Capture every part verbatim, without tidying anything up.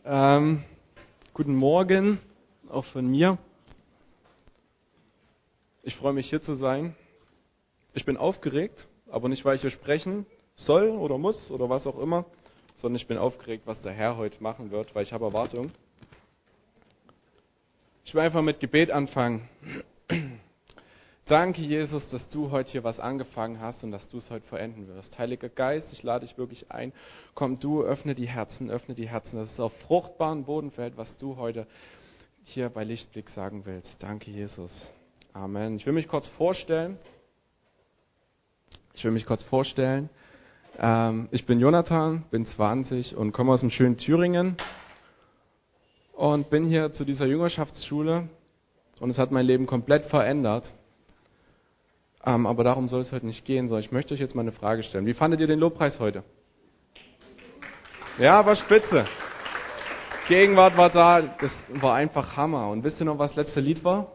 Ähm, guten Morgen, auch von mir. Ich freue mich, hier zu sein. Ich bin aufgeregt, aber nicht, weil ich hier sprechen soll oder muss oder was auch immer, sondern ich bin aufgeregt, was der Herr heute machen wird, weil ich habe Erwartung. Ich will einfach mit Gebet anfangen. Danke, Jesus, dass du heute hier was angefangen hast und dass du es heute vollenden wirst. Heiliger Geist, ich lade dich wirklich ein. Komm du, öffne die Herzen, öffne die Herzen, dass es auf fruchtbaren Boden fällt, was du heute hier bei Lichtblick sagen willst. Danke, Jesus. Amen. Ich will mich kurz vorstellen. Ich will mich kurz vorstellen. Ähm, ich bin Jonathan, bin zwanzig und komme aus dem schönen Thüringen und bin hier zu dieser Jüngerschaftsschule und es hat mein Leben komplett verändert. Ähm, aber darum soll es heute nicht gehen, sondern ich möchte euch jetzt mal eine Frage stellen. Wie fandet ihr den Lobpreis heute? Ja, war spitze. Gegenwart war da, das war einfach Hammer. Und wisst ihr noch, was das letzte Lied war?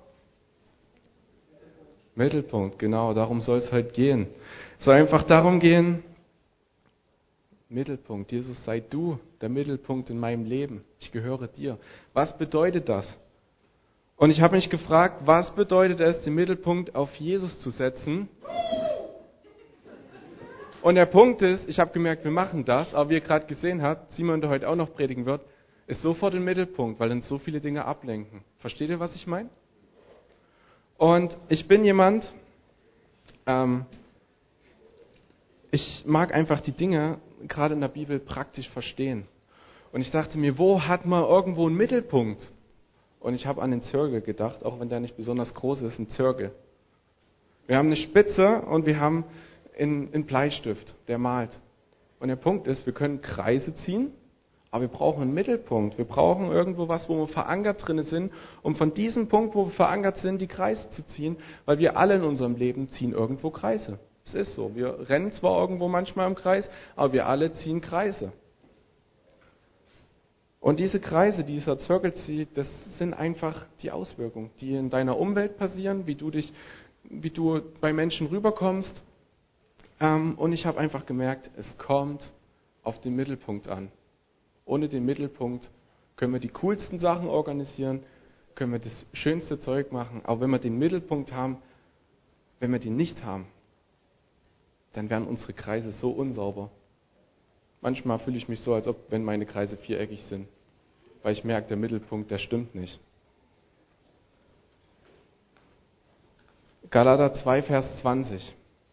Mittelpunkt, genau, darum soll es heute gehen. Es soll einfach darum gehen, Mittelpunkt, Jesus, sei du der Mittelpunkt in meinem Leben. Ich gehöre dir. Was bedeutet das? Und ich habe mich gefragt, was bedeutet es, den Mittelpunkt auf Jesus zu setzen? Und der Punkt ist, ich habe gemerkt, wir machen das, aber wie ihr gerade gesehen habt, Simon, der heute auch noch predigen wird, ist sofort im Mittelpunkt, weil uns so viele Dinge ablenken. Versteht ihr, was ich meine? Und ich bin jemand, ähm, ich mag einfach die Dinge, gerade in der Bibel, praktisch verstehen. Und ich dachte mir, wo hat man irgendwo einen Mittelpunkt? Und ich habe an den Zirkel gedacht, auch wenn der nicht besonders groß ist, ein Zirkel. Wir haben eine Spitze und wir haben einen, einen Bleistift, der malt. Und der Punkt ist, wir können Kreise ziehen, aber wir brauchen einen Mittelpunkt. Wir brauchen irgendwo was, wo wir verankert drin sind, um von diesem Punkt, wo wir verankert sind, die Kreise zu ziehen, weil wir alle in unserem Leben ziehen irgendwo Kreise. Es ist so. Wir rennen zwar irgendwo manchmal im Kreis, aber wir alle ziehen Kreise. Und diese Kreise, die dieser Zirkel zieht, das sind einfach die Auswirkungen, die in deiner Umwelt passieren, wie du dich, wie du bei Menschen rüberkommst. Und ich habe einfach gemerkt, es kommt auf den Mittelpunkt an. Ohne den Mittelpunkt können wir die coolsten Sachen organisieren, können wir das schönste Zeug machen. Aber wenn wir den Mittelpunkt haben, wenn wir den nicht haben, dann werden unsere Kreise so unsauber. Manchmal fühle ich mich so, als ob wenn meine Kreise viereckig sind, weil ich merke, der Mittelpunkt, der stimmt nicht. Galater zwei, Vers zwanzig.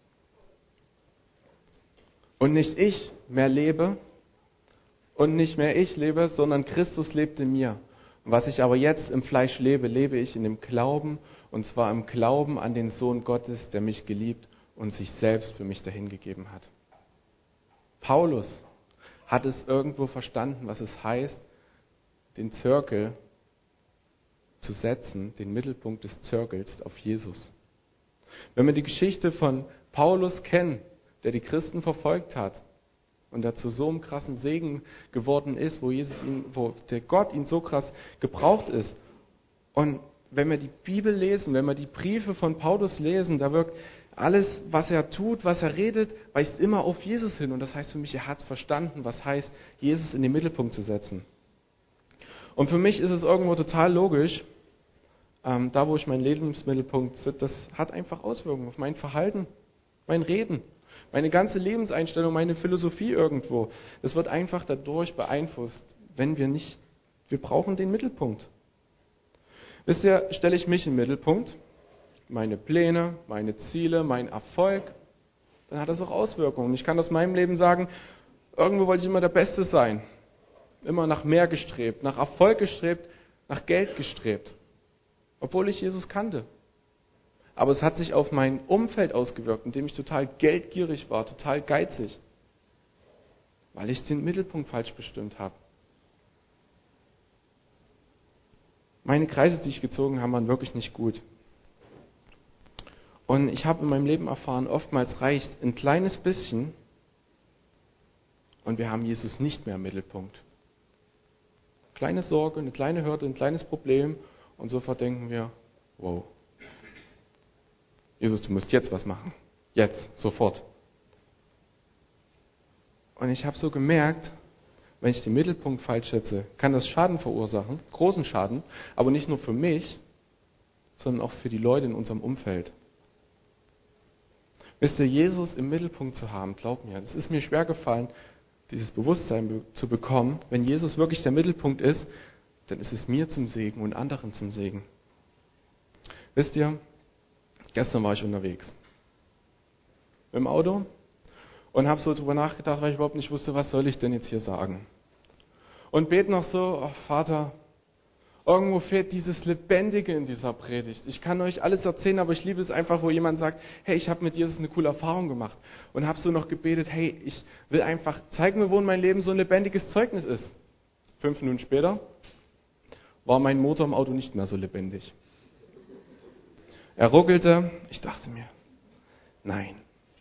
Und nicht ich mehr lebe, und nicht mehr ich lebe, sondern Christus lebt in mir. Und was ich aber jetzt im Fleisch lebe, lebe ich in dem Glauben, und zwar im Glauben an den Sohn Gottes, der mich geliebt und sich selbst für mich dahingegeben hat. Paulus hat es irgendwo verstanden, was es heißt, den Zirkel zu setzen, den Mittelpunkt des Zirkels auf Jesus. Wenn wir die Geschichte von Paulus kennen, der die Christen verfolgt hat und der zu so einem krassen Segen geworden ist, wo Jesus ihn, wo der Gott ihn so krass gebraucht ist. Und wenn wir die Bibel lesen, wenn wir die Briefe von Paulus lesen, da wirkt alles, was er tut, was er redet, weist immer auf Jesus hin. Und das heißt für mich, er hat verstanden, was heißt, Jesus in den Mittelpunkt zu setzen. Und für mich ist es irgendwo total logisch, ähm, da wo ich meinen Lebensmittelpunkt setze, das hat einfach Auswirkungen auf mein Verhalten, mein Reden, meine ganze Lebenseinstellung, meine Philosophie irgendwo. Das wird einfach dadurch beeinflusst, wenn wir nicht, wir brauchen den Mittelpunkt. Wisst ihr, stelle ich mich im Mittelpunkt, meine Pläne, meine Ziele, mein Erfolg, dann hat das auch Auswirkungen. Ich kann aus meinem Leben sagen, irgendwo wollte ich immer der Beste sein. Immer nach mehr gestrebt, nach Erfolg gestrebt, nach Geld gestrebt. Obwohl ich Jesus kannte. Aber es hat sich auf mein Umfeld ausgewirkt, indem ich total geldgierig war, total geizig. Weil ich den Mittelpunkt falsch bestimmt habe. Meine Kreise, die ich gezogen habe, waren wirklich nicht gut. Und ich habe in meinem Leben erfahren, oftmals reicht ein kleines bisschen und wir haben Jesus nicht mehr im Mittelpunkt. Kleine Sorge, eine kleine Hürde, ein kleines Problem und sofort denken wir, wow, Jesus, du musst jetzt was machen. Jetzt, sofort. Und ich habe so gemerkt, wenn ich den Mittelpunkt falsch setze, kann das Schaden verursachen, großen Schaden, aber nicht nur für mich, sondern auch für die Leute in unserem Umfeld. Wisst ihr, Jesus im Mittelpunkt zu haben, glaubt mir, es ist mir schwer gefallen, dieses Bewusstsein be- zu bekommen. Wenn Jesus wirklich der Mittelpunkt ist, dann ist es mir zum Segen und anderen zum Segen. Wisst ihr, gestern war ich unterwegs mit dem Auto und habe so drüber nachgedacht, weil ich überhaupt nicht wusste, was soll ich denn jetzt hier sagen. Und bete noch so, oh Vater, irgendwo fehlt dieses Lebendige in dieser Predigt. Ich kann euch alles erzählen, aber ich liebe es einfach, wo jemand sagt, hey, ich habe mit Jesus eine coole Erfahrung gemacht. Und habe so noch gebetet, hey, ich will einfach, zeig mir, wo in meinem Leben so ein lebendiges Zeugnis ist. Fünf Minuten später war mein Motor im Auto nicht mehr so lebendig. Er ruckelte, ich dachte mir, nein.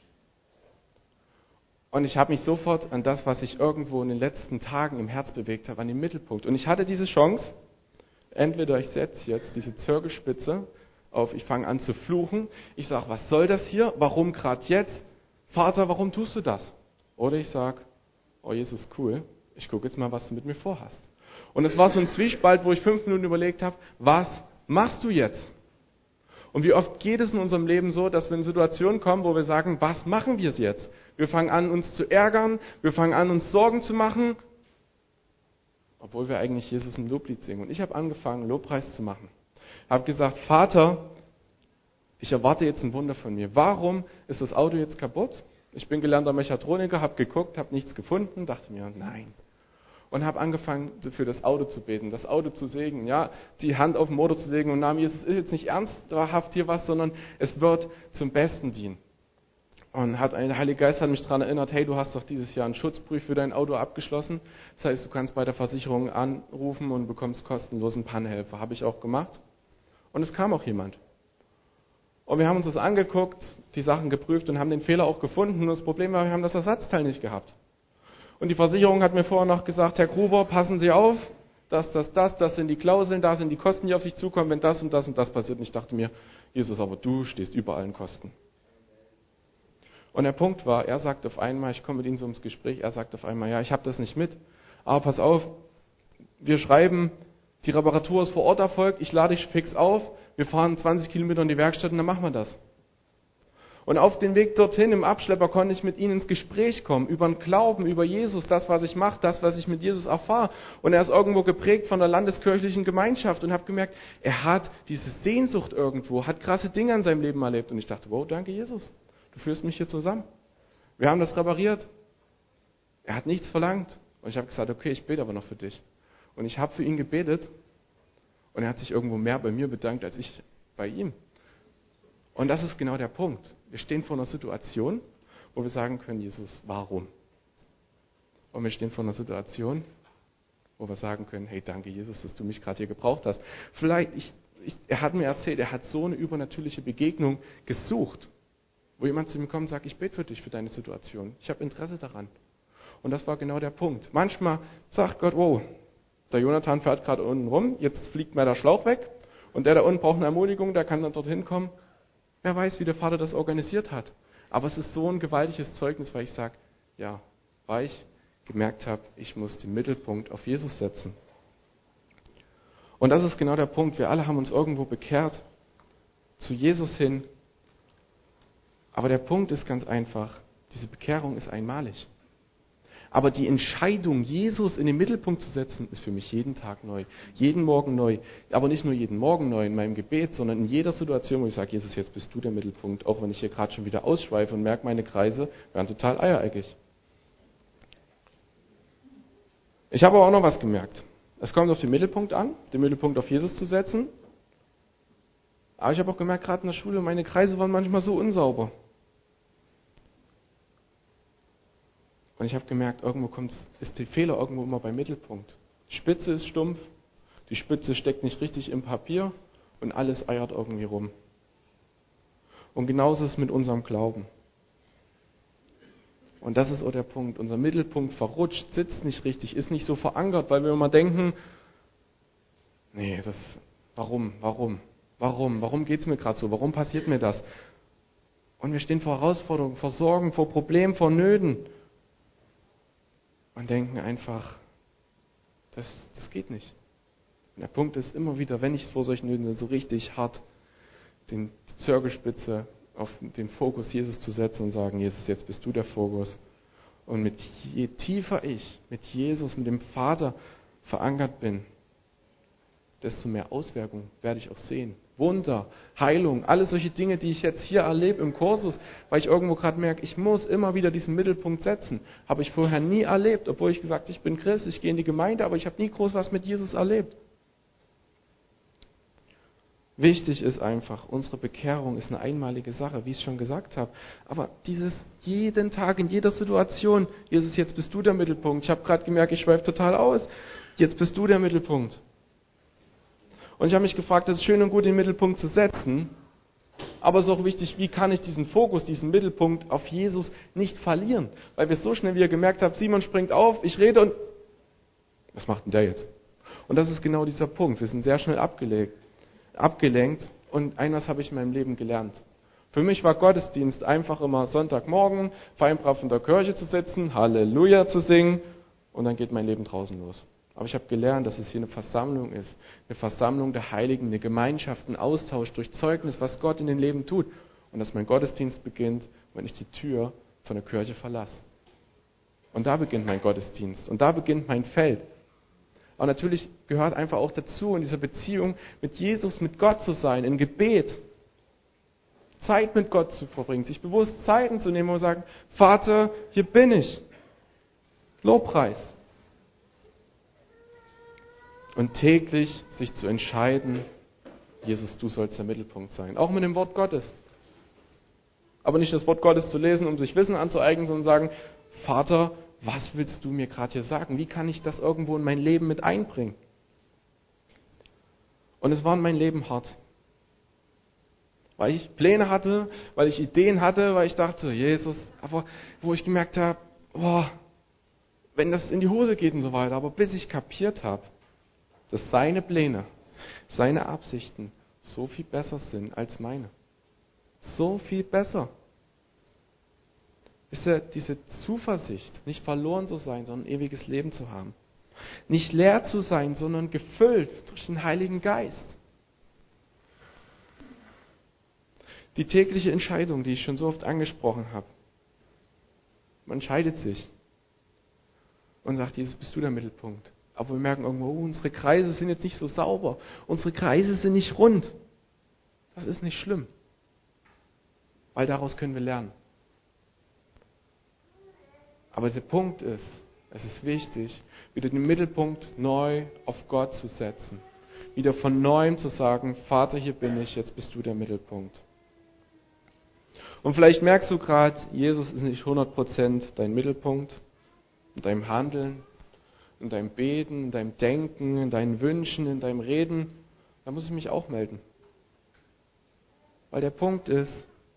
Und ich habe mich sofort an das, was ich irgendwo in den letzten Tagen im Herz bewegt habe, an den Mittelpunkt. Und ich hatte diese Chance, entweder ich setze jetzt diese Zirkelspitze auf, ich fange an zu fluchen, ich sage, was soll das hier, warum gerade jetzt, Vater, warum tust du das? Oder ich sage, oh Jesus, cool, ich gucke jetzt mal, was du mit mir vorhast. Und es war so ein Zwiespalt, wo ich fünf Minuten überlegt habe, was machst du jetzt? Und wie oft geht es in unserem Leben so, dass wir in Situationen kommen, wo wir sagen, was machen wir jetzt? Wir fangen an, uns zu ärgern, wir fangen an, uns Sorgen zu machen, obwohl wir eigentlich Jesus ein Loblied singen. Und ich habe angefangen, Lobpreis zu machen. Habe gesagt, Vater, ich erwarte jetzt ein Wunder von mir. Warum ist das Auto jetzt kaputt? Ich bin gelernter Mechatroniker, habe geguckt, habe nichts gefunden, dachte mir, nein. Und habe angefangen, für das Auto zu beten, das Auto zu segnen, ja, die Hand auf den Motor zu legen und nahm, Jesus, ist jetzt nicht ernsthaft hier was, sondern es wird zum Besten dienen. Und hat ein, der Heilige Geist hat mich daran erinnert, hey, du hast doch dieses Jahr einen Schutzbrief für dein Auto abgeschlossen. Das heißt, du kannst bei der Versicherung anrufen und bekommst kostenlosen Pannenhelfer. Habe ich auch gemacht. Und es kam auch jemand. Und wir haben uns das angeguckt, die Sachen geprüft und haben den Fehler auch gefunden. Und das Problem war, wir haben das Ersatzteil nicht gehabt. Und die Versicherung hat mir vorher noch gesagt, Herr Gruber, passen Sie auf, das, das, das, das sind die Klauseln, da sind die Kosten, die auf sich zukommen, wenn das und das und das passiert. Und ich dachte mir, Jesus, aber du stehst über allen Kosten. Und der Punkt war, er sagt auf einmal, ich komme mit ihm so ins Gespräch, er sagt auf einmal, ja, ich habe das nicht mit, aber pass auf, wir schreiben, die Reparatur ist vor Ort erfolgt, ich lade dich fix auf, wir fahren zwanzig Kilometer in die Werkstatt und dann machen wir das. Und auf dem Weg dorthin im Abschlepper konnte ich mit ihnen ins Gespräch kommen, über den Glauben, über Jesus, das, was ich mache, das, was ich mit Jesus erfahre. Und er ist irgendwo geprägt von der landeskirchlichen Gemeinschaft und habe gemerkt, er hat diese Sehnsucht irgendwo, hat krasse Dinge in seinem Leben erlebt. Und ich dachte, wow, danke Jesus, du führst mich hier zusammen. Wir haben das repariert. Er hat nichts verlangt. Und ich habe gesagt, okay, ich bete aber noch für dich. Und ich habe für ihn gebetet und er hat sich irgendwo mehr bei mir bedankt, als ich bei ihm. Und das ist genau der Punkt. Wir stehen vor einer Situation, wo wir sagen können, Jesus, warum? Und wir stehen vor einer Situation, wo wir sagen können, hey, danke Jesus, dass du mich gerade hier gebraucht hast. Vielleicht, ich, ich, er hat mir erzählt, er hat so eine übernatürliche Begegnung gesucht, wo jemand zu ihm kommt und sagt, ich bete für dich, für deine Situation. Ich habe Interesse daran. Und das war genau der Punkt. Manchmal sagt Gott, wow, der Jonathan fährt gerade unten rum, jetzt fliegt mir der Schlauch weg und der da unten braucht eine Ermutigung, der kann dann dorthin kommen. Wer weiß, wie der Vater das organisiert hat. Aber es ist so ein gewaltiges Zeugnis, weil ich sage, ja, weil ich gemerkt habe, ich muss den Mittelpunkt auf Jesus setzen. Und das ist genau der Punkt. Wir alle haben uns irgendwo bekehrt, zu Jesus hin. Aber der Punkt ist ganz einfach, diese Bekehrung ist einmalig. Aber die Entscheidung, Jesus in den Mittelpunkt zu setzen, ist für mich jeden Tag neu. Jeden Morgen neu. Aber nicht nur jeden Morgen neu in meinem Gebet, sondern in jeder Situation, wo ich sage, Jesus, jetzt bist du der Mittelpunkt. Auch wenn ich hier gerade schon wieder ausschweife und merke, meine Kreise werden total eiereckig. Ich habe aber auch noch was gemerkt. Es kommt auf den Mittelpunkt an, den Mittelpunkt auf Jesus zu setzen. Aber ich habe auch gemerkt, gerade in der Schule, meine Kreise waren manchmal so unsauber. Und ich habe gemerkt, irgendwo kommt, ist der Fehler irgendwo immer beim Mittelpunkt. Die Spitze ist stumpf, die Spitze steckt nicht richtig im Papier und alles eiert irgendwie rum. Und genauso ist es mit unserem Glauben. Und das ist auch der Punkt. Unser Mittelpunkt verrutscht, sitzt nicht richtig, ist nicht so verankert, weil wir immer denken, nee, das, warum, warum, warum, warum geht es mir gerade so, warum passiert mir das? Und wir stehen vor Herausforderungen, vor Sorgen, vor Problemen, vor Nöten. Und denken einfach, Das, das geht nicht. Und der Punkt ist immer wieder, wenn ich vor solchen Nöten bin, so richtig hart den, die Zirkelspitze auf den Fokus Jesus zu setzen und sagen, Jesus, jetzt bist du der Fokus. Und mit je tiefer ich mit Jesus, mit dem Vater verankert bin, desto mehr Auswirkungen werde ich auch sehen. Wunder, Heilung, alle solche Dinge, die ich jetzt hier erlebe im Kursus, weil ich irgendwo gerade merke, ich muss immer wieder diesen Mittelpunkt setzen. Habe ich vorher nie erlebt, obwohl ich gesagt habe, ich bin Christ, ich gehe in die Gemeinde, aber ich habe nie groß was mit Jesus erlebt. Wichtig ist einfach, unsere Bekehrung ist eine einmalige Sache, wie ich es schon gesagt habe. Aber dieses jeden Tag, in jeder Situation, Jesus, jetzt bist du der Mittelpunkt. Ich habe gerade gemerkt, ich schweife total aus. Jetzt bist du der Mittelpunkt. Und ich habe mich gefragt, das ist schön und gut, den Mittelpunkt zu setzen, aber es ist auch wichtig, wie kann ich diesen Fokus, diesen Mittelpunkt auf Jesus nicht verlieren? Weil wir so schnell wieder gemerkt haben, Simon springt auf, ich rede und was macht denn der jetzt? Und das ist genau dieser Punkt. Wir sind sehr schnell abgelenkt, abgelenkt und eines habe ich in meinem Leben gelernt. Für mich war Gottesdienst einfach immer Sonntagmorgen, fein brav in der Kirche zu sitzen, Halleluja zu singen und dann geht mein Leben draußen los. Aber ich habe gelernt, dass es hier eine Versammlung ist, eine Versammlung der Heiligen, eine Gemeinschaft, ein Austausch durch Zeugnis, was Gott in den Leben tut. Und dass mein Gottesdienst beginnt, wenn ich die Tür von der Kirche verlasse. Und da beginnt mein Gottesdienst und da beginnt mein Feld. Aber natürlich gehört einfach auch dazu, in dieser Beziehung mit Jesus, mit Gott zu sein, in Gebet, Zeit mit Gott zu verbringen, sich bewusst Zeiten zu nehmen und zu sagen, Vater, hier bin ich. Lobpreis. Und täglich sich zu entscheiden, Jesus, du sollst der Mittelpunkt sein. Auch mit dem Wort Gottes. Aber nicht das Wort Gottes zu lesen, um sich Wissen anzueignen, sondern sagen, Vater, was willst du mir gerade hier sagen? Wie kann ich das irgendwo in mein Leben mit einbringen? Und es war in mein Leben hart. Weil ich Pläne hatte, weil ich Ideen hatte, weil ich dachte, Jesus, aber wo ich gemerkt habe, boah, wenn das in die Hose geht und so weiter. Aber bis ich kapiert habe, dass seine Pläne, seine Absichten so viel besser sind als meine. So viel besser. Ist ja diese Zuversicht, nicht verloren zu sein, sondern ein ewiges Leben zu haben. Nicht leer zu sein, sondern gefüllt durch den Heiligen Geist. Die tägliche Entscheidung, die ich schon so oft angesprochen habe. Man entscheidet sich und sagt, Jesus, bist du der Mittelpunkt. Aber wir merken irgendwo, oh, unsere Kreise sind jetzt nicht so sauber. Unsere Kreise sind nicht rund. Das ist nicht schlimm. Weil daraus können wir lernen. Aber der Punkt ist, es ist wichtig, wieder den Mittelpunkt neu auf Gott zu setzen. Wieder von Neuem zu sagen, Vater, hier bin ich, jetzt bist du der Mittelpunkt. Und vielleicht merkst du gerade, Jesus ist nicht hundert Prozent dein Mittelpunkt in deinem Handeln, in deinem Beten, in deinem Denken, in deinen Wünschen, in deinem Reden, da muss ich mich auch melden. Weil der Punkt ist,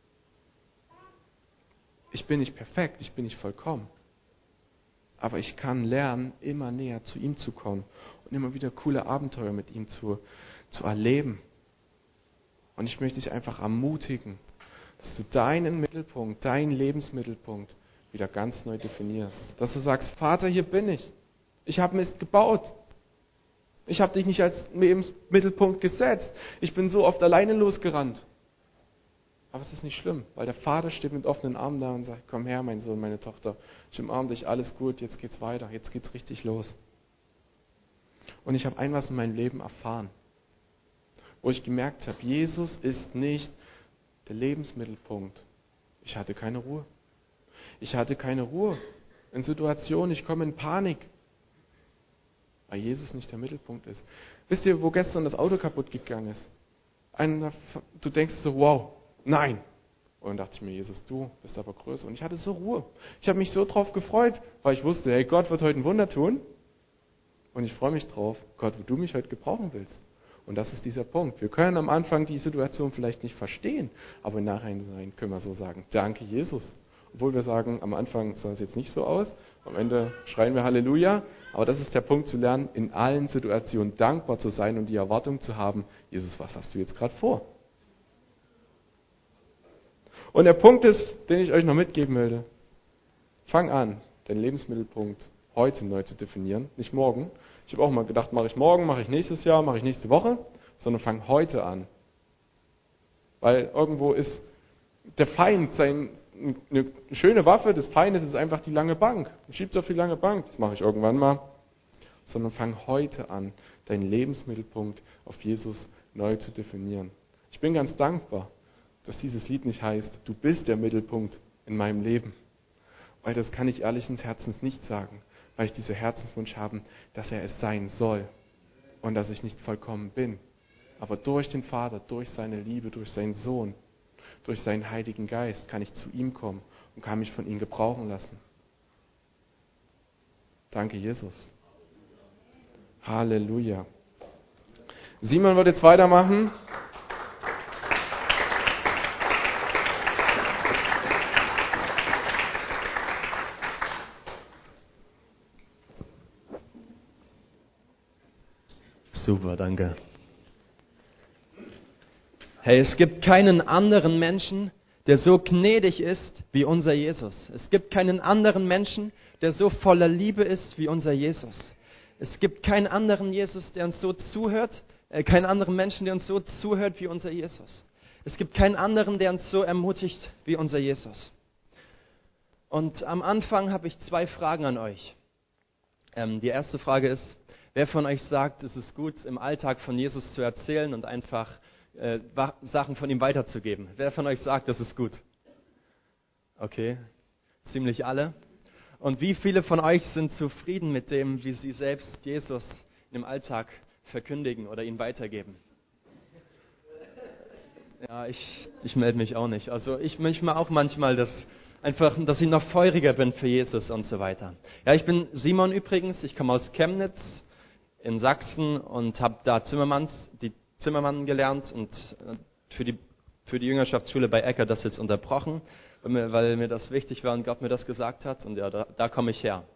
ich bin nicht perfekt, ich bin nicht vollkommen. Aber ich kann lernen, immer näher zu ihm zu kommen und immer wieder coole Abenteuer mit ihm zu, zu erleben. Und ich möchte dich einfach ermutigen, dass du deinen Mittelpunkt, deinen Lebensmittelpunkt wieder ganz neu definierst. Dass du sagst, Vater, hier bin ich. Ich habe Mist gebaut. Ich habe dich nicht als Lebensmittelpunkt gesetzt. Ich bin so oft alleine losgerannt. Aber es ist nicht schlimm, weil der Vater steht mit offenen Armen da und sagt, komm her, mein Sohn, meine Tochter. Ich umarme dich, alles gut, jetzt geht's weiter, jetzt geht's richtig los. Und ich habe ein was in meinem Leben erfahren, wo ich gemerkt habe, Jesus ist nicht der Lebensmittelpunkt. Ich hatte keine Ruhe. Ich hatte keine Ruhe in Situationen, ich komme in Panik. Weil Jesus nicht der Mittelpunkt ist. Wisst ihr, wo gestern das Auto kaputt gegangen ist? Einer, du denkst so, wow, nein. Und dann dachte ich mir, Jesus, du bist aber größer. Und ich hatte so Ruhe. Ich habe mich so drauf gefreut, weil ich wusste, hey, Gott wird heute ein Wunder tun. Und ich freue mich drauf, Gott, wo du mich heute gebrauchen willst. Und das ist dieser Punkt. Wir können am Anfang die Situation vielleicht nicht verstehen, aber im Nachhinein können wir so sagen, danke Jesus. Obwohl wir sagen, am Anfang sah es jetzt nicht so aus, am Ende schreien wir Halleluja. Aber das ist der Punkt zu lernen, in allen Situationen dankbar zu sein und die Erwartung zu haben, Jesus, was hast du jetzt gerade vor? Und der Punkt ist, den ich euch noch mitgeben will, fang an, den Lebensmittelpunkt heute neu zu definieren, nicht morgen. Ich habe auch mal gedacht, mache ich morgen, mache ich nächstes Jahr, mache ich nächste Woche, sondern fang heute an. Weil irgendwo ist der Feind, sein, eine schöne Waffe des Feindes ist einfach die lange Bank. Schiebt auf die lange Bank, das mache ich irgendwann mal. Sondern fang heute an, deinen Lebensmittelpunkt auf Jesus neu zu definieren. Ich bin ganz dankbar, dass dieses Lied nicht heißt, du bist der Mittelpunkt in meinem Leben. Weil das kann ich ehrlich ins Herzens nicht sagen, weil ich diesen Herzenswunsch habe, dass er es sein soll und dass ich nicht vollkommen bin. Aber durch den Vater, durch seine Liebe, durch seinen Sohn, durch seinen Heiligen Geist kann ich zu ihm kommen und kann mich von ihm gebrauchen lassen. Danke, Jesus. Halleluja. Simon wird jetzt weitermachen. Super, danke. Hey, es gibt keinen anderen Menschen, der so gnädig ist wie unser Jesus. Es gibt keinen anderen Menschen, der so voller Liebe ist wie unser Jesus. Es gibt keinen anderen Jesus, der uns so zuhört, äh, keinen anderen Menschen, der uns so zuhört wie unser Jesus. Es gibt keinen anderen, der uns so ermutigt wie unser Jesus. Und am Anfang habe ich zwei Fragen an euch. Ähm, die erste Frage ist, wer von euch sagt, es ist gut, im Alltag von Jesus zu erzählen und einfach äh, Sachen von ihm weiterzugeben? Wer von euch sagt, das ist gut? Okay, ziemlich alle. Und wie viele von euch sind zufrieden mit dem, wie sie selbst Jesus im Alltag verkündigen oder ihn weitergeben? Ja, ich, ich melde mich auch nicht. Also ich wünsche mir auch manchmal, dass, einfach, dass ich noch feuriger bin für Jesus und so weiter. Ja, ich bin Simon übrigens, ich komme aus Chemnitz in Sachsen und habe da Zimmermanns, die Zimmermann gelernt und für die, für die Jüngerschaftsschule bei Ecker das jetzt unterbrochen, weil mir, weil mir das wichtig war und Gott mir das gesagt hat und ja, da, da komme ich her.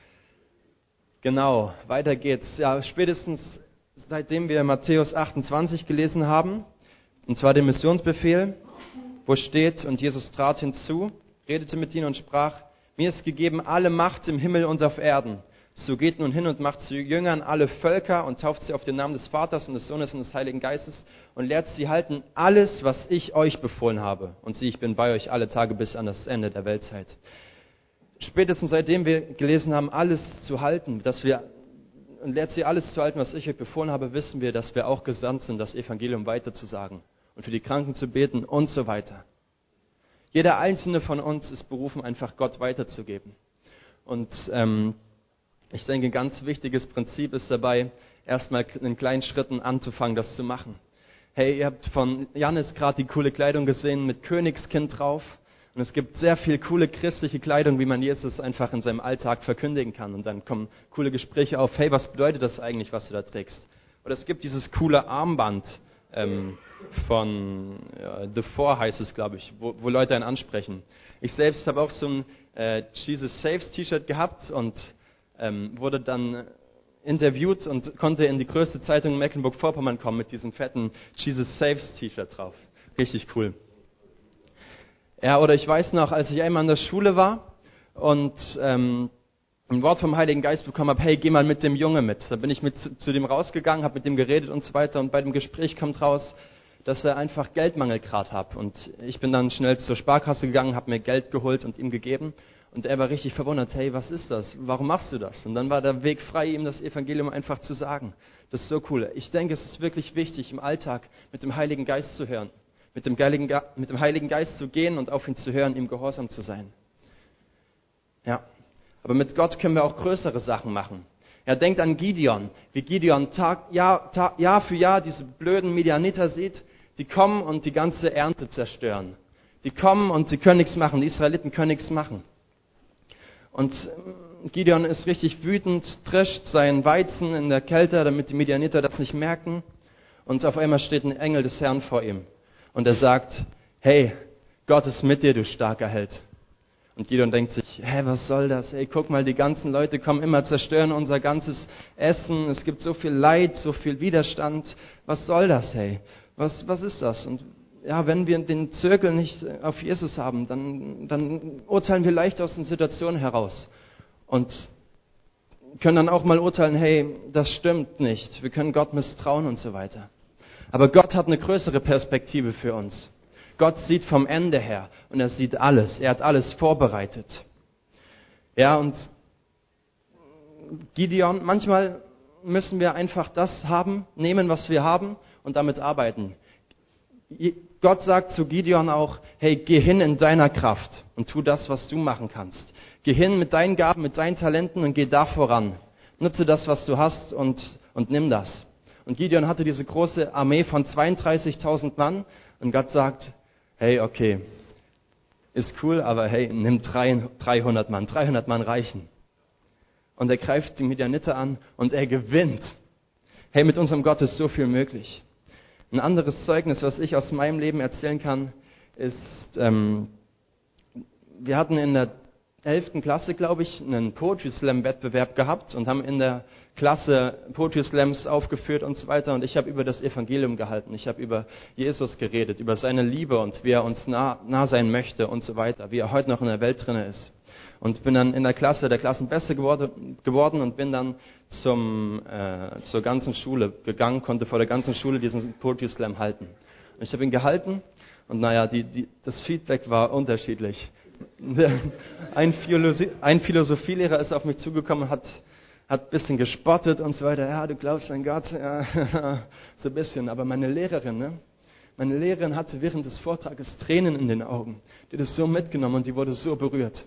Genau, weiter geht's. Ja, spätestens seitdem wir Matthäus achtundzwanzig gelesen haben, und zwar den Missionsbefehl, wo steht, und Jesus trat hinzu, redete mit ihnen und sprach, mir ist gegeben alle Macht im Himmel und auf Erden. So geht nun hin und macht zu Jüngern alle Völker und tauft sie auf den Namen des Vaters und des Sohnes und des Heiligen Geistes und lehrt sie halten alles, was ich euch befohlen habe. Und sieh, ich bin bei euch alle Tage bis an das Ende der Weltzeit. Spätestens seitdem wir gelesen haben, alles zu halten, dass wir, und lehrt sie alles zu halten, was ich euch befohlen habe, wissen wir, dass wir auch gesandt sind, das Evangelium weiterzusagen und für die Kranken zu beten und so weiter. Jeder einzelne von uns ist berufen, einfach Gott weiterzugeben. Und ähm, ich denke, ein ganz wichtiges Prinzip ist dabei, erstmal in kleinen Schritten anzufangen, das zu machen. Hey, ihr habt von Janis gerade die coole Kleidung gesehen mit Königskind drauf. Und es gibt sehr viel coole christliche Kleidung, wie man Jesus einfach in seinem Alltag verkündigen kann. Und dann kommen coole Gespräche auf, hey, was bedeutet das eigentlich, was du da trägst? Oder es gibt dieses coole Armband ähm, von ja, The Four heißt es, glaube ich, wo, wo Leute einen ansprechen. Ich selbst habe auch so ein äh, Jesus Saves T-Shirt gehabt und ähm, wurde dann interviewt und konnte in die größte Zeitung in Mecklenburg-Vorpommern kommen mit diesem fetten Jesus Saves T-Shirt drauf. Richtig cool. Ja, oder ich weiß noch, als ich einmal an der Schule war und ähm, ein Wort vom Heiligen Geist bekommen habe, hey, geh mal mit dem Junge mit. Da bin ich mit zu, zu dem rausgegangen, habe mit dem geredet und so weiter und bei dem Gespräch kommt raus, dass er einfach Geldmangel gerade hat. Und ich bin dann schnell zur Sparkasse gegangen, habe mir Geld geholt und ihm gegeben. Und er war richtig verwundert, hey, was ist das? Warum machst du das? Und dann war der Weg frei, ihm das Evangelium einfach zu sagen. Das ist so cool. Ich denke, es ist wirklich wichtig, im Alltag mit dem Heiligen Geist zu hören. Mit dem, Heiligen Ge- mit dem Heiligen Geist zu gehen und auf ihn zu hören, ihm gehorsam zu sein. Ja, aber mit Gott können wir auch größere Sachen machen. Ja, denkt an Gideon, wie Gideon Tag, Jahr, Tag, Jahr für Jahr diese blöden Midianiter sieht, die kommen und die ganze Ernte zerstören. Die kommen und sie können nichts machen, die Israeliten können nichts machen. Und Gideon ist richtig wütend, trischt seinen Weizen in der Kälte, damit die Midianiter das nicht merken. Und auf einmal steht ein Engel des Herrn vor ihm. Und er sagt, hey, Gott ist mit dir, du starker Held. Und Gideon denkt sich, hä, was soll das? Hey, guck mal, die ganzen Leute kommen immer, zerstören unser ganzes Essen. Es gibt so viel Leid, so viel Widerstand. Was soll das, hey? Was, was ist das? Und ja, wenn wir den Zirkel nicht auf Jesus haben, dann, dann urteilen wir leicht aus den Situationen heraus. Und können dann auch mal urteilen, hey, das stimmt nicht. Wir können Gott misstrauen und so weiter. Aber Gott hat eine größere Perspektive für uns. Gott sieht vom Ende her und er sieht alles. Er hat alles vorbereitet. Ja, und Gideon, manchmal müssen wir einfach das haben, nehmen, was wir haben und damit arbeiten. Gott sagt zu Gideon auch, hey, geh hin in deiner Kraft und tu das, was du machen kannst. Geh hin mit deinen Gaben, mit deinen Talenten und geh da voran. Nutze das, was du hast und, und nimm das. Und Gideon hatte diese große Armee von zweiunddreißigtausend Mann und Gott sagt, hey, okay, ist cool, aber hey, nimm dreihundert Mann, dreihundert Mann reichen. Und er greift die Midianiter an und er gewinnt. Hey, mit unserem Gott ist so viel möglich. Ein anderes Zeugnis, was ich aus meinem Leben erzählen kann, ist, ähm, wir hatten in der elften Klasse, glaube ich, einen Poetry Slam Wettbewerb gehabt und haben in der Klasse Poetry Slams aufgeführt und so weiter. Und ich habe über das Evangelium gehalten. Ich habe über Jesus geredet, über seine Liebe und wie er uns nah, nah sein möchte und so weiter, wie er heute noch in der Welt drin ist. Und bin dann in der Klasse der Klassenbeste geworden, geworden und bin dann zum, äh, zur ganzen Schule gegangen, konnte vor der ganzen Schule diesen Poetry Slam halten. Und ich habe ihn gehalten und naja, die, die, das Feedback war unterschiedlich. Ein, Philosoph- ein Philosophielehrer ist auf mich zugekommen und hat, hat ein bisschen gespottet und so weiter. Ja, du glaubst an Gott? Ja, so ein bisschen. Aber meine Lehrerin, ne? Meine Lehrerin hatte während des Vortrages Tränen in den Augen. Die hat das so mitgenommen und die wurde so berührt.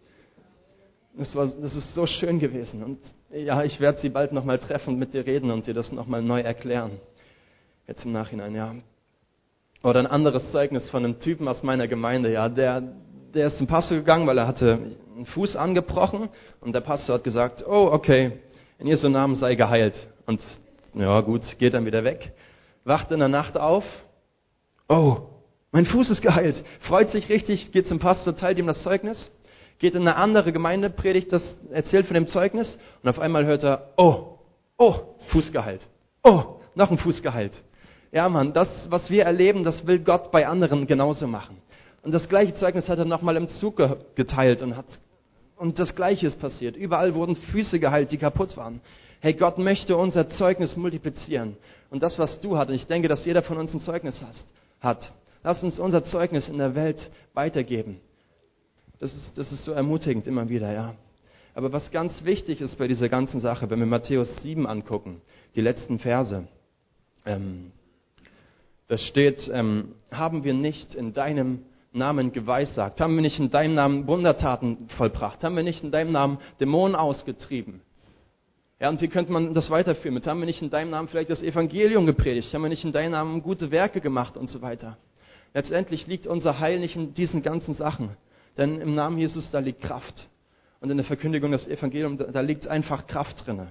Das, war, das ist so schön gewesen. Und ja, ich werde sie bald nochmal treffen, mit dir reden und dir das nochmal neu erklären. Jetzt im Nachhinein, ja. Oder ein anderes Zeugnis von einem Typen aus meiner Gemeinde, ja, der, der ist zum Pastor gegangen, weil er hatte einen Fuß angebrochen und der Pastor hat gesagt, oh, okay, in Jesu Namen sei geheilt. Und ja, gut, geht dann wieder weg. Wacht in der Nacht auf, oh, mein Fuß ist geheilt. Freut sich richtig, geht zum Pastor, teilt ihm das Zeugnis. Geht in eine andere Gemeinde, predigt das, erzählt von dem Zeugnis und auf einmal hört er, oh, oh, Fuß geheilt. Oh, noch ein Fuß geheilt. Ja, Mann, das, was wir erleben, das will Gott bei anderen genauso machen. Und das gleiche Zeugnis hat er nochmal im Zug geteilt und hat, und das Gleiche ist passiert. Überall wurden Füße geheilt, die kaputt waren. Hey, Gott möchte unser Zeugnis multiplizieren. Und das, was du hattest, ich denke, dass jeder von uns ein Zeugnis hast, hat. Lass uns unser Zeugnis in der Welt weitergeben. Das ist, das ist so ermutigend immer wieder, ja. Aber was ganz wichtig ist bei dieser ganzen Sache, wenn wir Matthäus sieben angucken, die letzten Verse, ähm, da steht, ähm, haben wir nicht in deinem Namen geweissagt, haben wir nicht in deinem Namen Wundertaten vollbracht, haben wir nicht in deinem Namen Dämonen ausgetrieben. Ja, und hier könnte man das weiterführen mit, haben wir nicht in deinem Namen vielleicht das Evangelium gepredigt, haben wir nicht in deinem Namen gute Werke gemacht und so weiter. Letztendlich liegt unser Heil nicht in diesen ganzen Sachen. Denn im Namen Jesus, da liegt Kraft. Und in der Verkündigung des Evangeliums, da, da liegt einfach Kraft drin.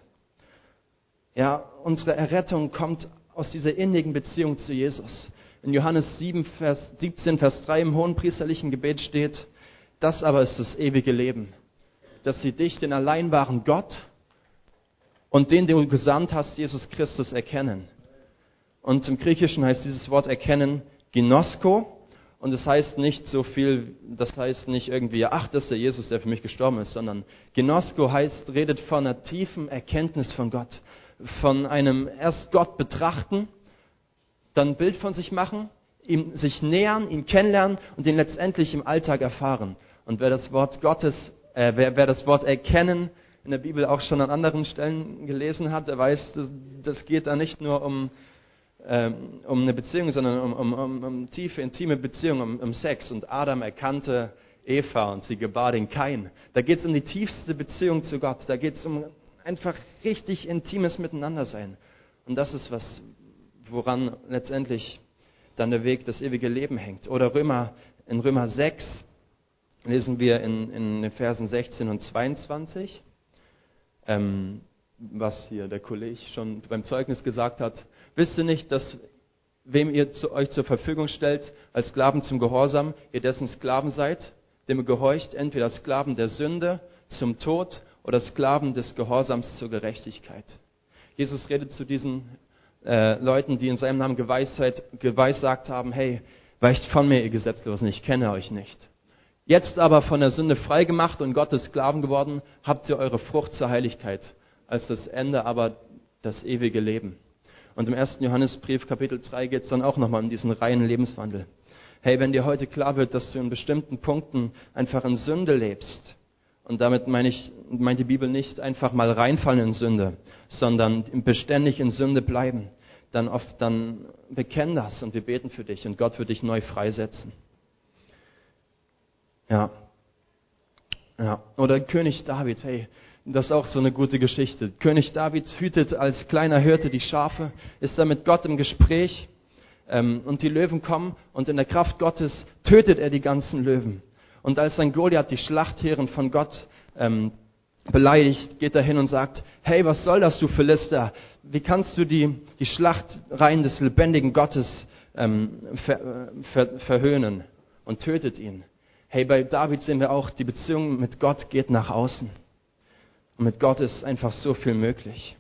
Ja, unsere Errettung kommt aus dieser innigen Beziehung zu Jesus. In Johannes sieben, Vers siebzehn, Vers drei im hohenpriesterlichen Gebet steht, das aber ist das ewige Leben, dass sie dich, den allein wahren Gott und den, den du gesandt hast, Jesus Christus, erkennen. Und im Griechischen heißt dieses Wort erkennen Ginosko. Und das heißt nicht so viel, das heißt nicht irgendwie, ach, das ist der Jesus, der für mich gestorben ist, sondern Ginosko heißt, redet von einer tiefen Erkenntnis von Gott. Von einem erst Gott betrachten, dann ein Bild von sich machen, ihm sich nähern, ihn kennenlernen und ihn letztendlich im Alltag erfahren. Und wer das Wort Gottes, äh, wer, wer das Wort erkennen in der Bibel auch schon an anderen Stellen gelesen hat, der weiß, das, das geht da nicht nur um um eine Beziehung, sondern um, um, um, um tiefe, intime Beziehung, um, um Sex. Und Adam erkannte Eva und sie gebar den Kain. Da geht es um die tiefste Beziehung zu Gott. Da geht es um einfach richtig intimes Miteinandersein. Und das ist was, woran letztendlich dann der Weg, das ewige Leben hängt. Oder Römer, in Römer sechs lesen wir in, in den Versen sechzehn und zweiundzwanzig, ähm, was hier der Kollege schon beim Zeugnis gesagt hat. Wisst ihr nicht, dass wem ihr zu euch zur Verfügung stellt, als Sklaven zum Gehorsam, ihr dessen Sklaven seid, dem ihr gehorcht, entweder Sklaven der Sünde zum Tod oder Sklaven des Gehorsams zur Gerechtigkeit. Jesus redet zu diesen äh, Leuten, die in seinem Namen Geweissheit, geweissagt haben, hey, weicht von mir, ihr Gesetzlosen, ich kenne euch nicht. Jetzt aber von der Sünde freigemacht und Gottes Sklaven geworden, habt ihr eure Frucht zur Heiligkeit als das Ende aber das ewige Leben. Und im ersten Johannesbrief, Kapitel drei, geht es dann auch nochmal um diesen reinen Lebenswandel. Hey, wenn dir heute klar wird, dass du in bestimmten Punkten einfach in Sünde lebst, und damit meine ich, meint die Bibel nicht einfach mal reinfallen in Sünde, sondern beständig in Sünde bleiben, dann oft, dann bekenn das und wir beten für dich und Gott wird dich neu freisetzen. Ja. Ja. Oder König David, hey, das ist auch so eine gute Geschichte. König David hütet als kleiner Hirte die Schafe, ist da mit Gott im Gespräch, ähm, und die Löwen kommen und in der Kraft Gottes tötet er die ganzen Löwen. Und als dann Goliath die Schlachtherren von Gott ähm, beleidigt, geht er hin und sagt, hey, was soll das, du Philister? Wie kannst du die, die Schlachtreihen des lebendigen Gottes ähm, ver, ver, verhöhnen? Und tötet ihn. Hey, bei David sehen wir auch, die Beziehung mit Gott geht nach außen. Und mit Gott ist einfach so viel möglich.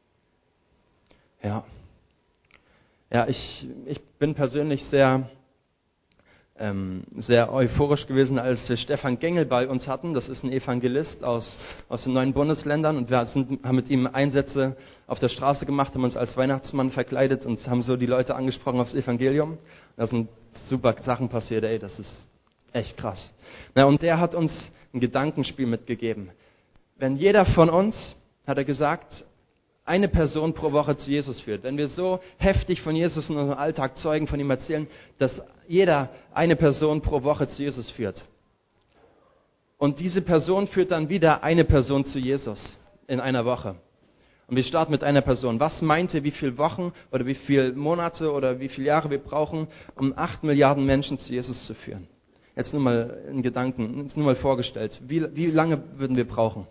Ja. Ja, ich, ich bin persönlich sehr... Ähm, sehr euphorisch gewesen, als wir Stefan Gengel bei uns hatten. Das ist ein Evangelist aus, aus den neuen Bundesländern und wir sind, haben mit ihm Einsätze auf der Straße gemacht, haben uns als Weihnachtsmann verkleidet und haben so die Leute angesprochen aufs Evangelium. Da sind super Sachen passiert, ey, das ist echt krass. Na, und der hat uns ein Gedankenspiel mitgegeben. Wenn jeder von uns, hat er gesagt, eine Person pro Woche zu Jesus führt. Wenn wir so heftig von Jesus in unserem Alltag Zeugen von ihm erzählen, dass jeder eine Person pro Woche zu Jesus führt. Und diese Person führt dann wieder eine Person zu Jesus in einer Woche. Und wir starten mit einer Person. Was meint ihr, wie viele Wochen oder wie viele Monate oder wie viele Jahre wir brauchen, um acht Milliarden Menschen zu Jesus zu führen? Jetzt nur mal in Gedanken, jetzt nur mal vorgestellt. Wie, wie lange würden wir brauchen?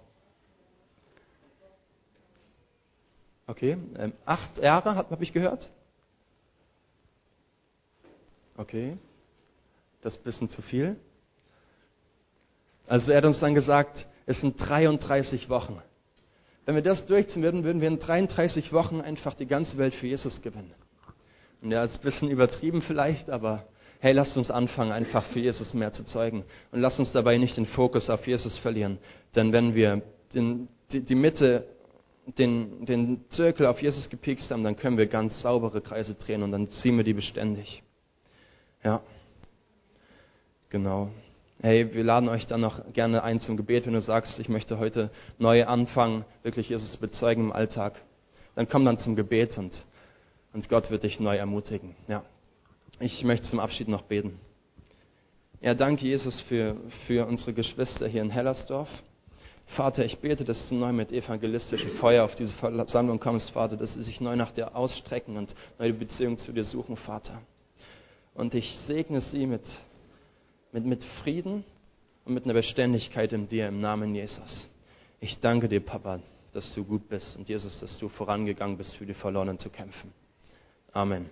Okay, ähm, acht Jahre, habe ich gehört? Okay, das ist ein bisschen zu viel. Also er hat uns dann gesagt, es sind dreiunddreißig Wochen. Wenn wir das durchziehen würden, würden wir in dreiunddreißig Wochen einfach die ganze Welt für Jesus gewinnen. Und ja, ist ein bisschen übertrieben vielleicht, aber hey, lasst uns anfangen, einfach für Jesus mehr zu zeugen. Und lasst uns dabei nicht den Fokus auf Jesus verlieren. Denn wenn wir den, die, die Mitte Den, den Zirkel auf Jesus gepikst haben, dann können wir ganz saubere Kreise drehen und dann ziehen wir die beständig. Ja, genau. Hey, wir laden euch dann noch gerne ein zum Gebet, wenn du sagst, ich möchte heute neu anfangen, wirklich Jesus zu bezeugen im Alltag. Dann komm dann zum Gebet und, und Gott wird dich neu ermutigen. Ja, ich möchte zum Abschied noch beten. Ja, danke Jesus für, für unsere Geschwister hier in Hellersdorf. Vater, ich bete, dass du neu mit evangelistischem Feuer auf diese Versammlung kommst, Vater, dass sie sich neu nach dir ausstrecken und neue Beziehungen zu dir suchen, Vater. Und ich segne sie mit, mit, mit Frieden und mit einer Beständigkeit in dir im Namen Jesus. Ich danke dir, Papa, dass du gut bist und Jesus, dass du vorangegangen bist, für die Verlorenen zu kämpfen. Amen.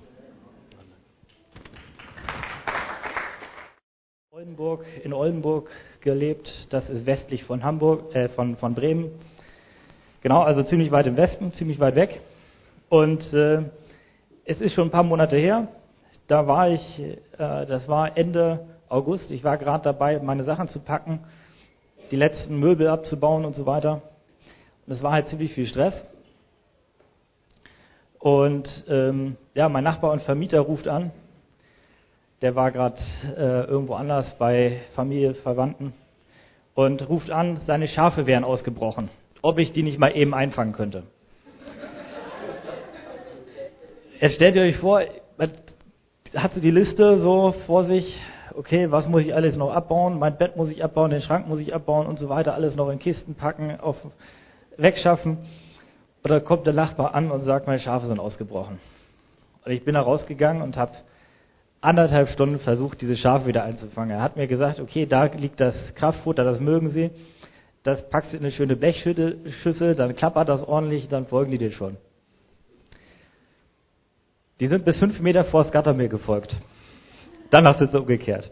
Oldenburg, in Oldenburg gelebt, das ist westlich von Hamburg, äh, von, von Bremen. Genau, also ziemlich weit im Westen, ziemlich weit weg. Und äh, es ist schon ein paar Monate her, da war ich, äh, das war Ende August, ich war gerade dabei, meine Sachen zu packen, die letzten Möbel abzubauen und so weiter. Und es war halt ziemlich viel Stress. Und ähm, ja, mein Nachbar und Vermieter ruft an. Der war gerade äh, irgendwo anders bei Familie, Verwandten und ruft an, seine Schafe wären ausgebrochen, ob ich die nicht mal eben einfangen könnte. Jetzt stellt ihr euch vor, man hat so die Liste so vor sich, okay, was muss ich alles noch abbauen, mein Bett muss ich abbauen, den Schrank muss ich abbauen und so weiter, alles noch in Kisten packen, auf, wegschaffen. Oder kommt der Nachbar an und sagt, meine Schafe sind ausgebrochen. Und ich bin da rausgegangen und habe anderthalb Stunden versucht, diese Schafe wieder einzufangen. Er hat mir gesagt, okay, da liegt das Kraftfutter, das mögen Sie. Das packst du in eine schöne Blechschüssel, dann klappert das ordentlich, dann folgen die dir schon. Die sind bis fünf Meter vor das Gatter mir gefolgt. Dann hast du es umgekehrt.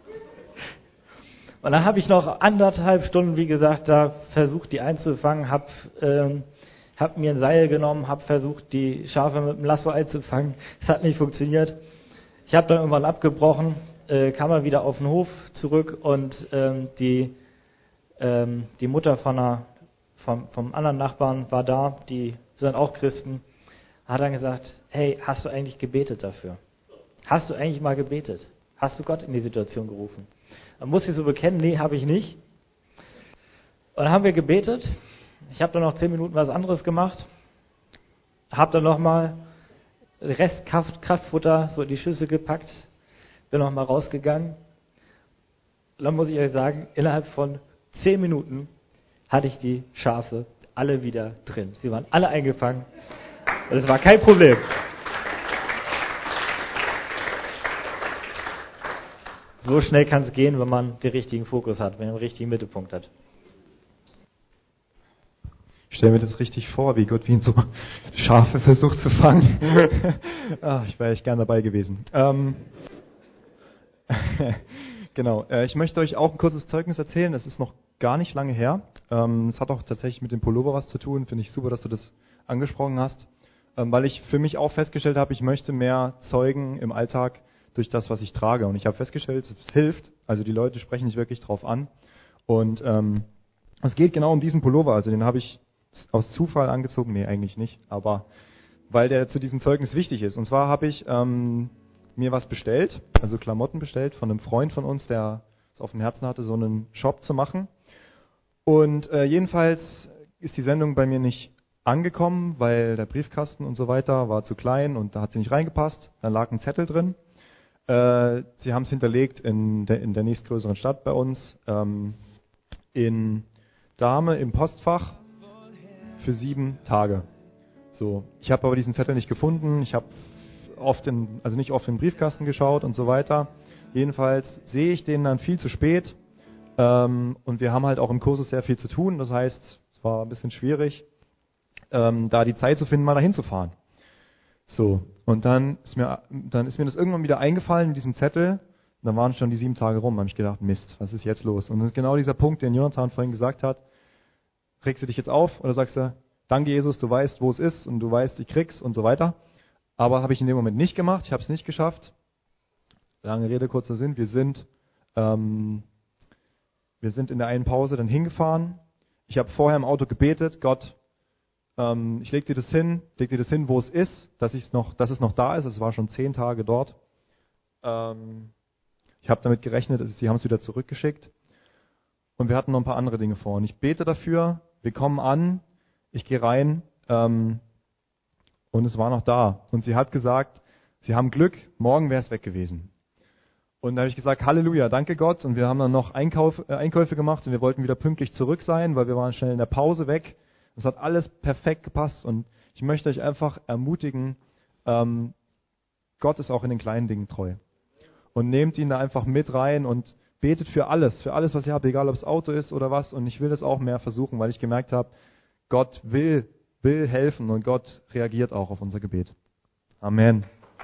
Und dann habe ich noch anderthalb Stunden, wie gesagt, da versucht, die einzufangen, habe ähm, hab mir ein Seil genommen, habe versucht, die Schafe mit dem Lasso einzufangen. Es hat nicht funktioniert. Ich habe dann irgendwann abgebrochen, äh, kam mal wieder auf den Hof zurück und ähm, die, ähm, die Mutter von einer, vom, vom anderen Nachbarn war da, die sind auch Christen, hat dann gesagt, hey, hast du eigentlich gebetet dafür? Hast du eigentlich mal gebetet? Hast du Gott in die Situation gerufen? Dann muss ich so bekennen, nee, habe ich nicht. Und dann haben wir gebetet. Ich habe dann noch zehn Minuten was anderes gemacht. Habe dann nochmal Rest Kraft, Kraftfutter so in die Schüssel gepackt. Bin nochmal rausgegangen. Und dann muss ich euch sagen, innerhalb von zehn Minuten hatte ich die Schafe alle wieder drin. Sie waren alle eingefangen. Und es war kein Problem. So schnell kann es gehen, wenn man den richtigen Fokus hat, wenn man den richtigen Mittelpunkt hat. Ich stelle mir das richtig vor, wie Gott wie ihn so Schafe versucht zu fangen. ah, ich wäre echt gern dabei gewesen. Ähm, genau, äh, ich möchte euch auch ein kurzes Zeugnis erzählen. Das ist noch gar nicht lange her. Ähm, es hat auch tatsächlich mit dem Pullover was zu tun. Finde ich super, dass du das angesprochen hast. Ähm, weil ich für mich auch festgestellt habe, ich möchte mehr zeugen im Alltag durch das, was ich trage. Und ich habe festgestellt, es hilft. Also die Leute sprechen nicht wirklich drauf an. Und ähm, es geht genau um diesen Pullover. Also den habe ich aus Zufall angezogen. Nee, eigentlich nicht. Aber weil der zu diesem Zeugnis wichtig ist. Und zwar habe ich ähm, mir was bestellt, also Klamotten bestellt von einem Freund von uns, der es auf dem Herzen hatte, so einen Shop zu machen. Und äh, jedenfalls ist die Sendung bei mir nicht angekommen, weil der Briefkasten und so weiter war zu klein und da hat sie nicht reingepasst. Dann lag ein Zettel drin. Äh, sie haben es hinterlegt in der, in der nächstgrößeren Stadt bei uns, ähm, in Dahme im Postfach für sieben Tage. So, ich habe aber diesen Zettel nicht gefunden. Ich habe oft in, also nicht oft in den Briefkasten geschaut und so weiter. Jedenfalls sehe ich den dann viel zu spät. Ähm, und wir haben halt auch im Kursus sehr viel zu tun. Das heißt, es war ein bisschen schwierig, ähm, da die Zeit zu finden, mal dahin zu fahren. So, und dann ist mir, dann ist mir das irgendwann wieder eingefallen in diesem Zettel. Und dann waren schon die sieben Tage rum. Da habe ich gedacht, Mist, was ist jetzt los? Und das ist genau dieser Punkt, den Jonathan vorhin gesagt hat. Regst du dich jetzt auf oder sagst du, danke Jesus, du weißt, wo es ist und du weißt, ich krieg's und so weiter. Aber habe ich in dem Moment nicht gemacht. Ich habe es nicht geschafft. Lange Rede, kurzer Sinn. Wir sind, ähm, wir sind in der einen Pause dann hingefahren. Ich habe vorher im Auto gebetet, Gott, ähm, ich leg dir das hin, leg dir das hin, wo es ist, dass, ich's noch, dass es noch da ist. Es war schon zehn Tage dort. Ähm, ich habe damit gerechnet, also sie haben es wieder zurückgeschickt. Und wir hatten noch ein paar andere Dinge vor. Und ich bete dafür, wir kommen an, ich gehe rein, ähm, und es war noch da. Und sie hat gesagt, sie haben Glück, morgen wäre es weg gewesen. Und da habe ich gesagt, Halleluja, danke Gott. Und wir haben dann noch Einkauf, äh, Einkäufe gemacht und wir wollten wieder pünktlich zurück sein, weil wir waren schnell in der Pause weg. Es hat alles perfekt gepasst. Und ich möchte euch einfach ermutigen, ähm, Gott ist auch in den kleinen Dingen treu. Und nehmt ihn da einfach mit rein und betet für alles, für alles, was ihr habt, egal ob es Auto ist oder was. Und ich will das auch mehr versuchen, weil ich gemerkt habe, Gott will, will helfen und Gott reagiert auch auf unser Gebet. Amen.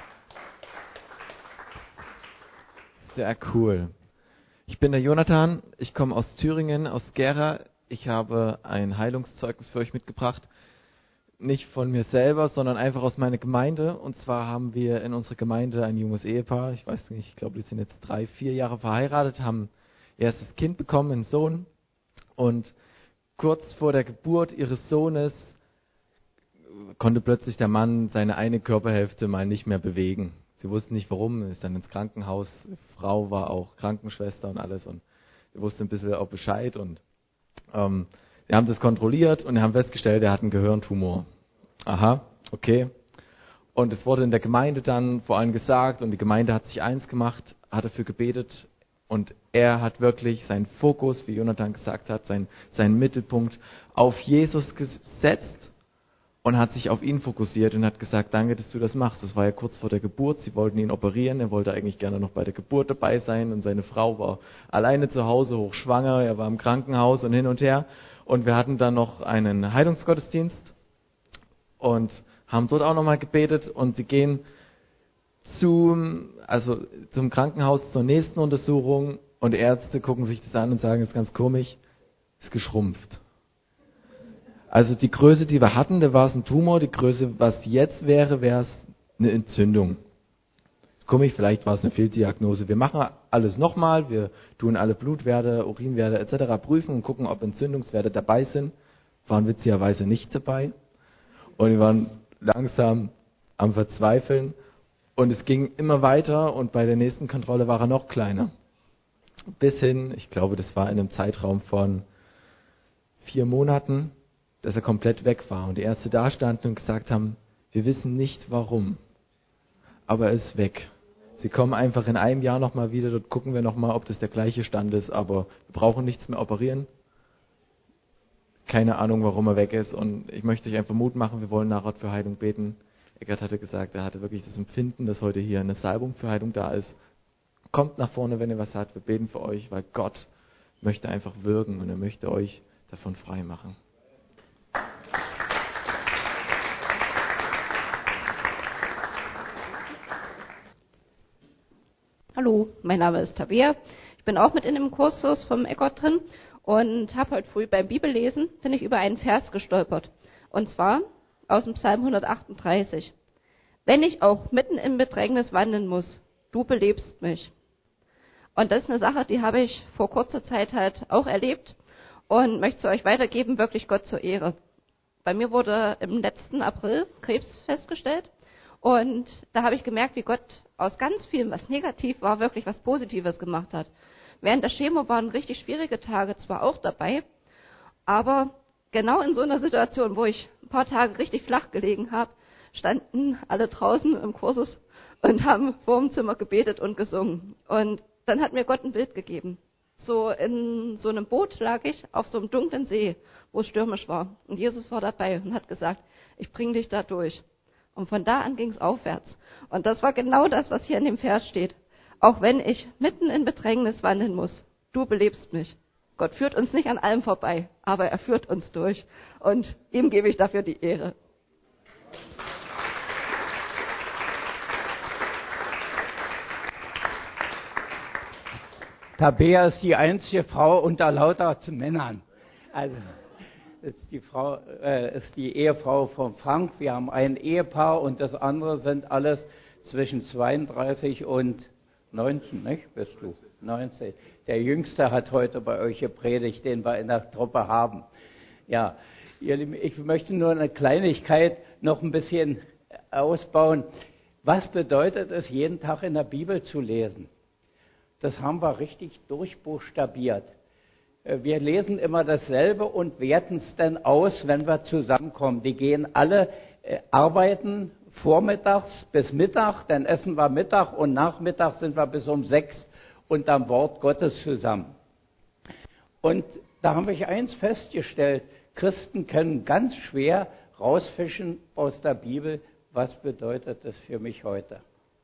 Sehr cool. Ich bin der Jonathan, ich komme aus Thüringen, aus Gera. Ich habe ein Heilungszeugnis für euch mitgebracht. Nicht von mir selber, sondern einfach aus meiner Gemeinde. Und zwar haben wir in unserer Gemeinde ein junges Ehepaar, ich weiß nicht, ich glaube, die sind jetzt drei, vier Jahre verheiratet, haben ihr erstes Kind bekommen, einen Sohn. Und kurz vor der Geburt ihres Sohnes konnte plötzlich der Mann seine eine Körperhälfte mal nicht mehr bewegen. Sie wussten nicht warum, ist dann ins Krankenhaus. Die Frau war auch Krankenschwester und alles und wir wussten ein bisschen auch Bescheid. Und ähm, wir haben das kontrolliert und wir haben festgestellt, er hat einen Gehirntumor. Aha, okay. Und es wurde in der Gemeinde dann vor allem gesagt und die Gemeinde hat sich eins gemacht, hat dafür gebetet. Und er hat wirklich seinen Fokus, wie Jonathan gesagt hat, seinen, seinen Mittelpunkt auf Jesus gesetzt und hat sich auf ihn fokussiert und hat gesagt, danke, dass du das machst. Das war ja kurz vor der Geburt, sie wollten ihn operieren, er wollte eigentlich gerne noch bei der Geburt dabei sein und seine Frau war alleine zu Hause, hochschwanger, er war im Krankenhaus und hin und her. Und wir hatten dann noch einen Heilungsgottesdienst und haben dort auch nochmal gebetet und sie gehen zum, also zum Krankenhaus zur nächsten Untersuchung und die Ärzte gucken sich das an und sagen, das ist ganz komisch, ist geschrumpft. Also die Größe, die wir hatten, da war es ein Tumor, die Größe, was jetzt wäre, wäre es eine Entzündung. Ist komisch, vielleicht war es eine Fehldiagnose. Wir machen alles nochmal, wir tun alle Blutwerte, Urinwerte et cetera prüfen und gucken, ob Entzündungswerte dabei sind. waren witzigerweise nicht dabei. Und wir waren langsam am Verzweifeln. Und es ging immer weiter und bei der nächsten Kontrolle war er noch kleiner. Bis hin, ich glaube, das war in einem Zeitraum von vier Monaten, dass er komplett weg war. Und die Ärzte da standen und gesagt haben, wir wissen nicht warum, aber er ist weg. Sie kommen einfach in einem Jahr nochmal wieder, dort gucken wir nochmal, ob das der gleiche Stand ist, aber wir brauchen nichts mehr operieren. Keine Ahnung, warum er weg ist und ich möchte euch einfach Mut machen, wir wollen nachher für Heilung beten. Eckert hatte gesagt, er hatte wirklich das Empfinden, dass heute hier eine Salbung für Heilung da ist. Kommt nach vorne, wenn ihr was habt, wir beten für euch, weil Gott möchte einfach wirken und er möchte euch davon frei machen. Hallo, mein Name ist Tabea. Ich bin auch mit in dem Kursus vom Eckert drin und habe heute früh beim Bibellesen, bin ich über einen Vers gestolpert. Und zwar aus dem Psalm hundertachtunddreißig. Wenn ich auch mitten im Bedrängnis wandeln muss, du belebst mich. Und das ist eine Sache, die habe ich vor kurzer Zeit halt auch erlebt und möchte es euch weitergeben, wirklich Gott zur Ehre. Bei mir wurde im letzten April Krebs festgestellt. Und da habe ich gemerkt, wie Gott aus ganz vielem, was negativ war, wirklich was Positives gemacht hat. Während der Chemo waren richtig schwierige Tage zwar auch dabei, aber genau in so einer Situation, wo ich ein paar Tage richtig flach gelegen habe, standen alle draußen im Kursus und haben vor dem Zimmer gebetet und gesungen. Und dann hat mir Gott ein Bild gegeben. So in so einem Boot lag ich auf so einem dunklen See, wo es stürmisch war. Und Jesus war dabei und hat gesagt, ich bringe dich da durch. Und von da an ging es aufwärts. Und das war genau das, was hier in dem Vers steht. Auch wenn ich mitten in Bedrängnis wandeln muss, du belebst mich. Gott führt uns nicht an allem vorbei, aber er führt uns durch. Und ihm gebe ich dafür die Ehre. Tabea ist die einzige Frau unter lauter Männern. Also ist die Frau, äh, ist die Ehefrau von Frank. Wir haben ein Ehepaar und das andere sind alles zwischen zweiunddreißig und neunzehn, nicht? Bist du? neunzehn. Der Jüngste hat heute bei euch gepredigt, den wir in der Truppe haben. Ja, ihr Lieben, ich möchte nur eine Kleinigkeit noch ein bisschen ausbauen. Was bedeutet es, jeden Tag in der Bibel zu lesen? Das haben wir richtig durchbuchstabiert. Wir lesen immer dasselbe und werten es dann aus, wenn wir zusammenkommen. Die gehen alle äh, arbeiten vormittags bis Mittag, dann essen wir Mittag und Nachmittag sind wir bis um sechs unterm Wort Gottes zusammen. Und da habe ich eins festgestellt, Christen können ganz schwer rausfischen aus der Bibel, was bedeutet das für mich heute?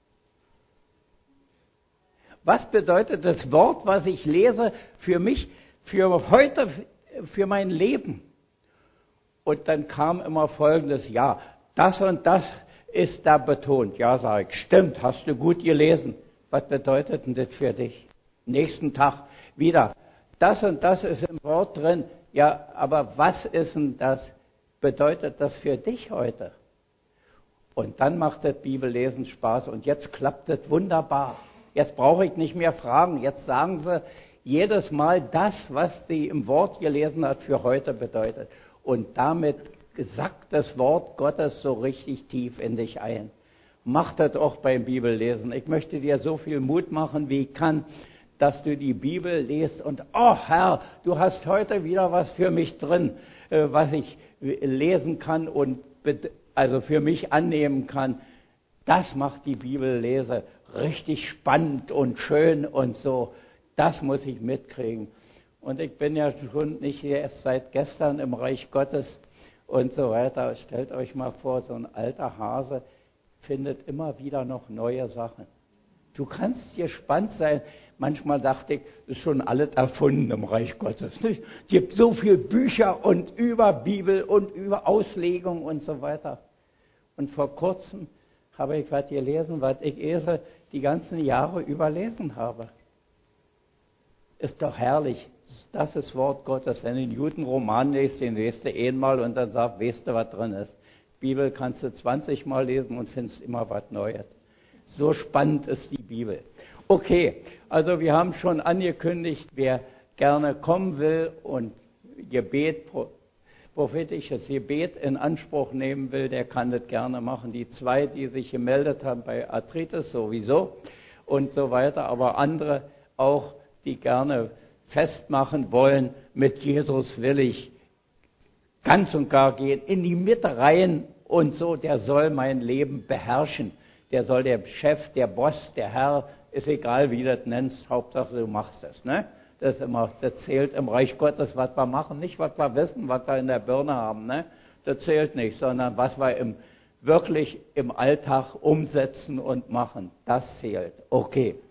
Was bedeutet das Wort, was ich lese, für mich, für heute, für mein Leben? Und dann kam immer Folgendes, ja, das und das ist da betont. Ja, sage ich, stimmt, hast du gut gelesen. Was bedeutet denn das für dich? Nächsten Tag wieder, das und das ist im Wort drin. Ja, aber was ist denn das, bedeutet das für dich heute? Und dann macht das Bibellesen Spaß und jetzt klappt das wunderbar. Jetzt brauche ich nicht mehr fragen. Jetzt sagen sie jedes Mal das, was die im Wort gelesen hat, für heute bedeutet. Und damit sackt das Wort Gottes so richtig tief in dich ein. Mach das auch beim Bibellesen. Ich möchte dir so viel Mut machen, wie ich kann, dass du die Bibel liest und, oh Herr, du hast heute wieder was für mich drin, was ich lesen kann und also für mich annehmen kann. Das macht die Bibellese richtig spannend und schön und so. Das muss ich mitkriegen. Und ich bin ja schon nicht erst seit gestern im Reich Gottes und so weiter. Stellt euch mal vor, so ein alter Hase findet immer wieder noch neue Sachen. Du kannst gespannt sein. Manchmal dachte ich, ist schon alles erfunden im Reich Gottes. Es gibt so viele Bücher und über Bibel und über Auslegung und so weiter. Und vor kurzem habe ich was gelesen, was ich Esel die ganzen Jahre überlesen habe. Ist doch herrlich. Das ist Wort Gottes. Wenn du einen guten Roman liest, den liest du einmal und dann sagst, weißt du, was drin ist. Bibel kannst du zwanzig Mal lesen und findest immer was Neues. So spannend ist die Bibel. Okay, also wir haben schon angekündigt, wer gerne kommen will und Gebet prophetisches Gebet in Anspruch nehmen will, der kann das gerne machen. Die zwei, die sich gemeldet haben bei Arthritis sowieso und so weiter, aber andere auch, die gerne festmachen wollen, mit Jesus will ich ganz und gar gehen, in die Mitte rein und so, der soll mein Leben beherrschen. Der soll der Chef, der Boss, der Herr, ist egal, wie du das nennst, Hauptsache du machst das. Ne? Das, ist immer, das zählt im Reich Gottes, was wir machen, nicht was wir wissen, was wir in der Birne haben. Ne? Das zählt nicht, sondern was wir im, wirklich im Alltag umsetzen und machen. Das zählt. Okay.